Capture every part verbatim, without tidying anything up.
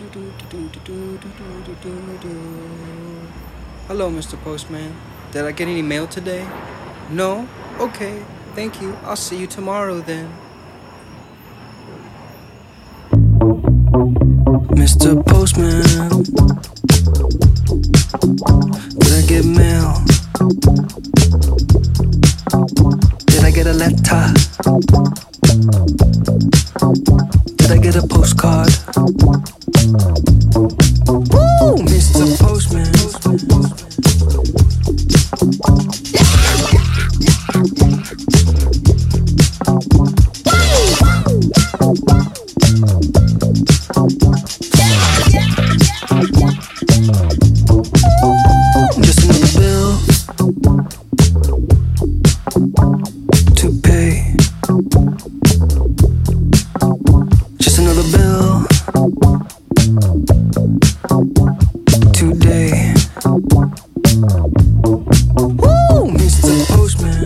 Hello, Mister Postman. Did I get any mail today? No? Okay, thank you. I'll see you tomorrow then. Mister Postman, did I get mail? Did I get a letter? Did I get a postcard? Woo, Mister Postman. Just another bill to pay. Just another bill today. Woo, Mister Postman.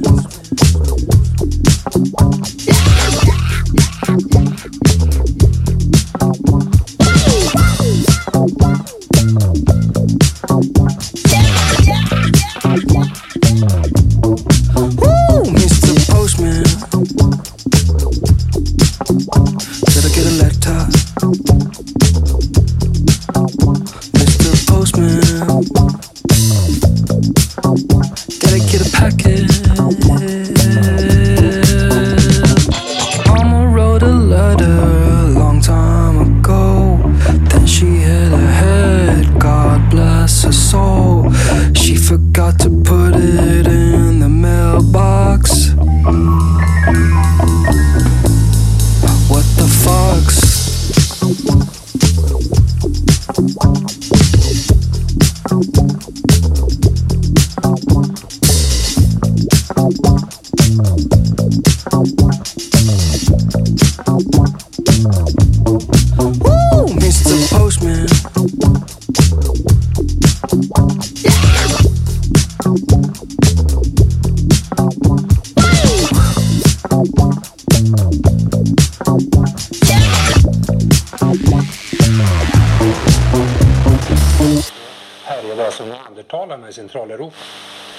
Woo, Mister Postman. Did I get a letter? Mister Postman. Did I get a packet? Mama wrote a letter a long time ago. Then she hit her head, God bless her soul. She forgot to put it in the mailbox. What the fucks? Woo, Mister Postman. Härjedalsen och Andertala med Centraleuropa.